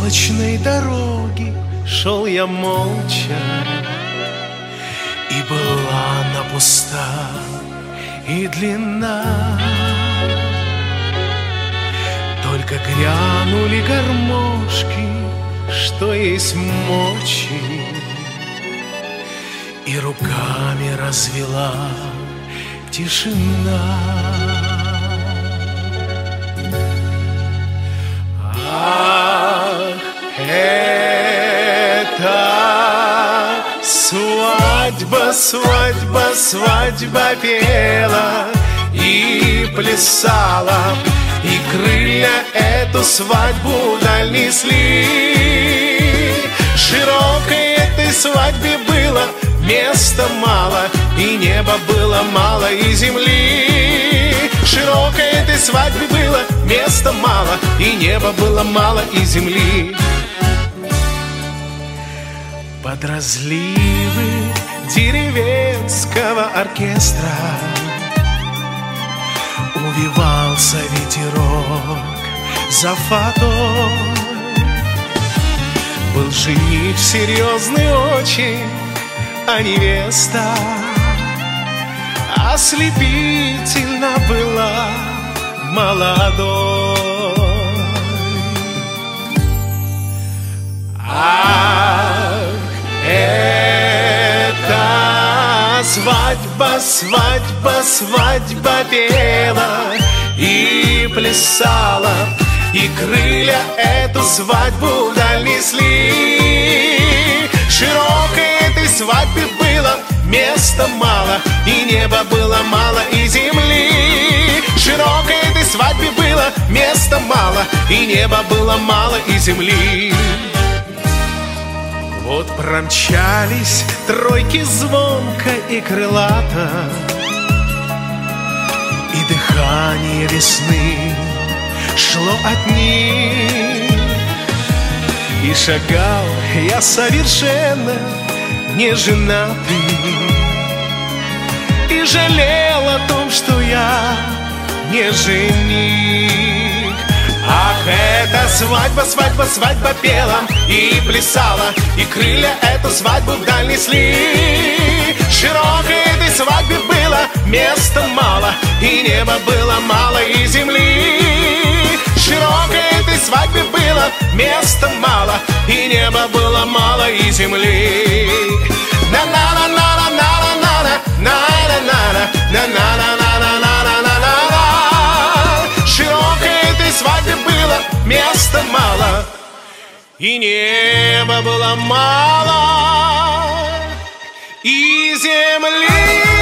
проселочной дороги шел я молча, и была она пуста и длинна. Только грянули гармошки, что есть мочи, и руками развела тишина. Ах, это свадьба, свадьба, свадьба пела и плясала, и крылья эту свадьбу вдаль несли. Широкой этой свадьбе было места мало, и неба было мало, и земли. Широкой этой свадьбе было места мало, и неба было мало, и земли. Под разливы деревенского оркестра увивался ветерок за фатой. Был жених серьезный очень, а невеста ослепительно была молодой. Ах, это свадьба, свадьба, свадьба пела и плясала, и крылья эту свадьбу вдаль несли. Широкой этой свадьбе было места мало, и неба было мало, и земли. Широкой этой свадьбе было места мало, и неба было мало, и земли. Вот промчались тройки звонко и крылато, и дыхание весны шло от них. И шагал я совершенно не женатый, и жалел о том, что я не жених. Ах, эта свадьба, свадьба, свадьба пела и плясала, и крылья эту свадьбу вдаль несли. Широкой этой свадьбе было места мало, и неба было мало, и земли. Широкой этой свадьбе было места мало, и неба было мало, и земли. Широкой этой свадьбе было места мало, и неба было мало, и земли.